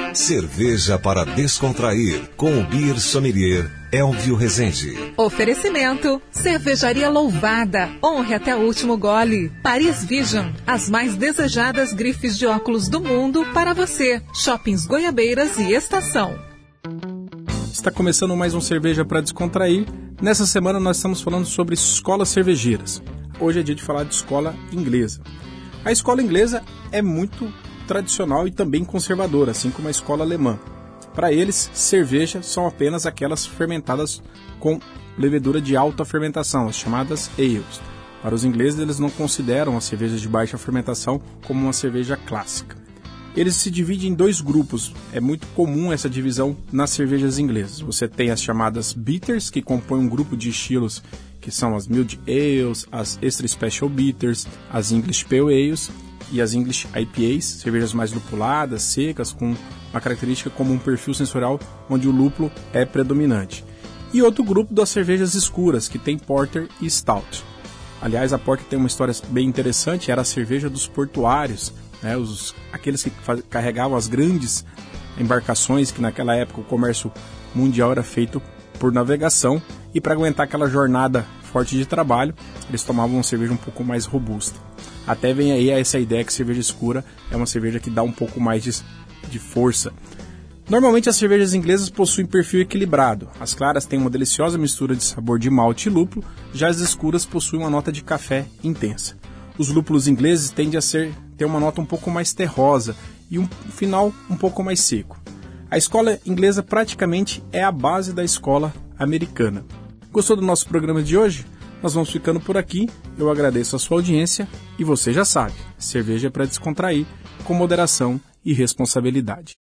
Cerveja para descontrair, com o Beer Sommelier Elvio Rezende. Oferecimento: Cervejaria Louvada. Honre até o último gole. Paris Vision, as mais desejadas grifes de óculos do mundo para você. Shoppings Goiabeiras e Estação. Está começando mais um Cerveja para Descontrair. Nessa semana nós estamos falando sobre escolas cervejeiras. Hoje é dia de falar de escola inglesa. A escola inglesa é muito tradicional e também conservadora, assim como a escola alemã. Para eles, cerveja são apenas aquelas fermentadas com levedura de alta fermentação, as chamadas ales. Para os ingleses, eles não consideram as cervejas de baixa fermentação como uma cerveja clássica. Eles se dividem em dois grupos. É muito comum essa divisão nas cervejas inglesas. Você tem as chamadas bitters, que compõem um grupo de estilos que são as Mild Ales, as Extra Special Bitters, as English Pale Ales e as English IPAs, cervejas mais lupuladas, secas, com uma característica como um perfil sensorial onde o lúpulo é predominante. E outro grupo das cervejas escuras, que tem Porter e Stout. Aliás, a Porter tem uma história bem interessante, era a cerveja dos portuários, né, aqueles que carregavam as grandes embarcações, que naquela época o comércio mundial era feito por navegação, e para aguentar aquela jornada forte de trabalho, eles tomavam uma cerveja um pouco mais robusta. Até vem aí essa ideia que cerveja escura é uma cerveja que dá um pouco mais de força. Normalmente as cervejas inglesas possuem perfil equilibrado. As claras têm uma deliciosa mistura de sabor de malte e lúpulo, já as escuras possuem uma nota de café intensa. Os lúpulos ingleses tendem a ter uma nota um pouco mais terrosa e um final um pouco mais seco. A escola inglesa praticamente é a base da escola americana. Gostou do nosso programa de hoje? Nós vamos ficando por aqui. Eu agradeço a sua audiência e você já sabe, cerveja é para descontrair, com moderação e responsabilidade.